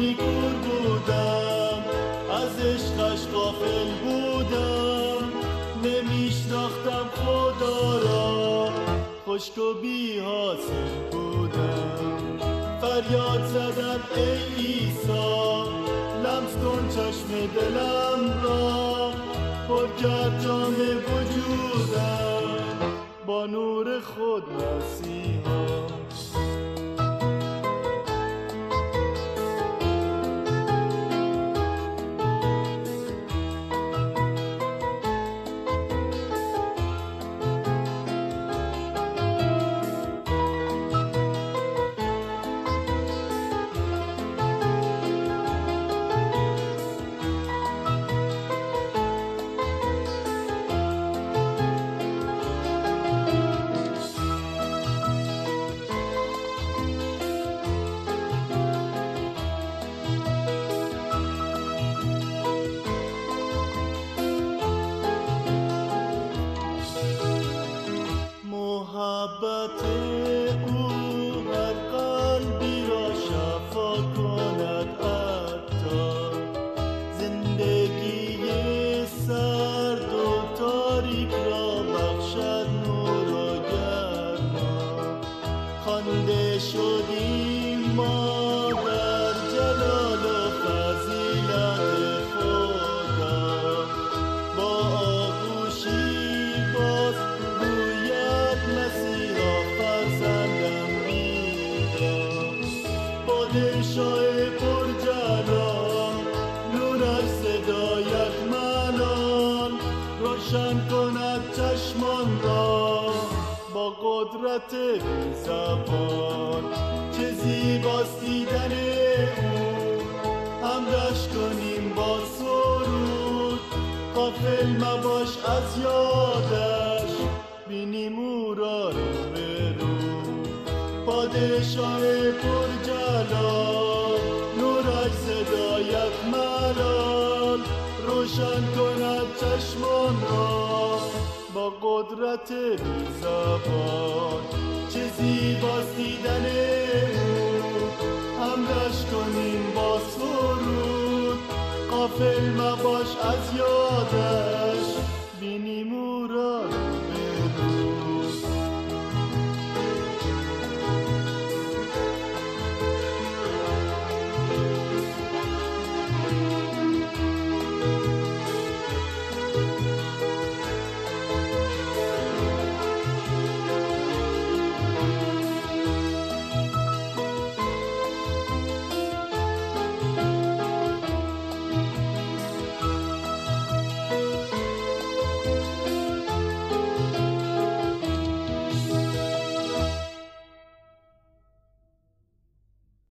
زمانی کور بودم، از عشقش غافل بودم، نمیشناختم خدا را، خشک و بی حاصل بودم. فریاد زدم ای عیسی، لمس کن چشم دلم را، پر کرد جام وجودم با نور خود مسیحا. محبت او هر قلبی را شفا کند، حتی زندگی سرد و تاریک را بخشد نور و گرما. خوانده شدیم ما در جلال و فضیلت خدا، با آغوشی باز مسیحا فرزندم بیدار. پادشاه پر جلال، نورش صدایت منان، روشن کند چشمان را با قدرت بی زبان. چه زیباست دیدن او، حمدش کنیم با سرود، غافل مباش از یادش، بینیم او را رو به رو. پادشاه پر جلال، نورش صدایت ملال، روشن کند چشمان را با قدرت بی زبان. چه زیباست دیدن او، حمدش کنیم با سرود، غافل مباش از یاد